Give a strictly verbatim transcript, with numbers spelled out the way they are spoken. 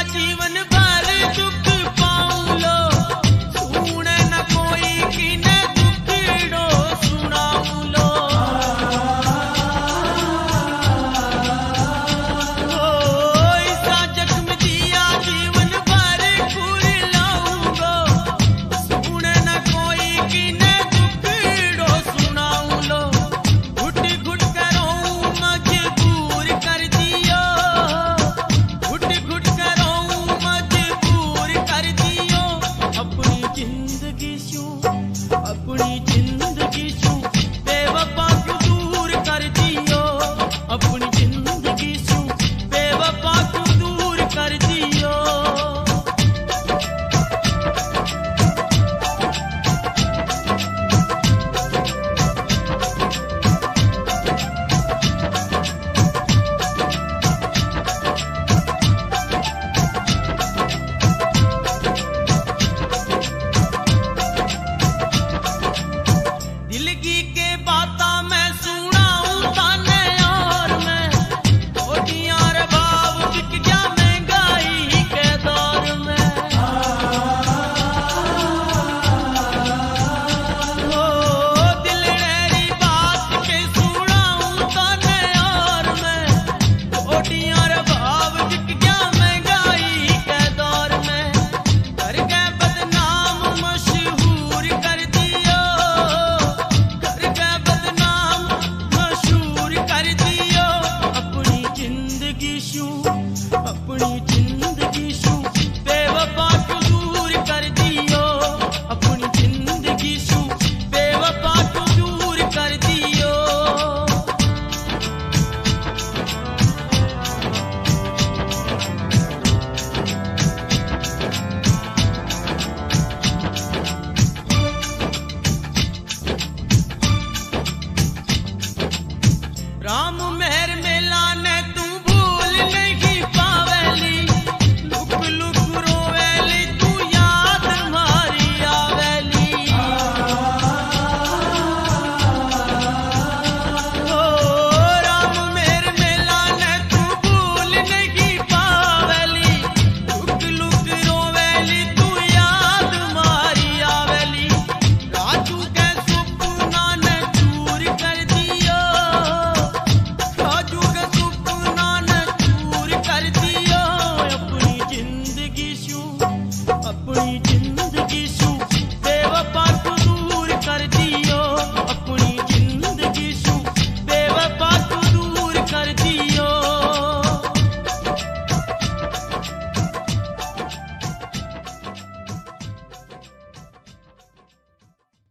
जीवन भर दुख पाऊं लो, सुने न कोई किने दुखड़ो सुनाऊं लो। ओ ऐसा जख्म दिया जीवन भर खुरलाऊंगो, सुने न कोई किने दुखड़ो सुनाऊं लो। घुट घुट करो मजबूर कर दियो, घुट घुट करो मजबूर कर दियो। अपनी जिंदगी शू अपनी जिंदगी शू बेवफा क्यों दूर कर दियो, अपनी जिंदगी शू बेवफा क्यों दूर कर दियो। दिल की के बाता मैं सुनाऊं ताने और मैं, ओडियां रे बाब बिक गया महंगाई के दौर में। ओ दिल मेरी बात के सुनाऊं ताने और मैं, ओडियां रे बाब बिक गया महंगाई के दौर में। कर के बदनाम मशहूर कर दियो, कर के बदनाम मशहूर कर दियो। अपनी जिंदगी शू अपनी जिंदगी शू बेवफा क्यों दूर कर दियो, अपनी जिंदगी शू बेवफा क्यों दूर कर दियो। राम में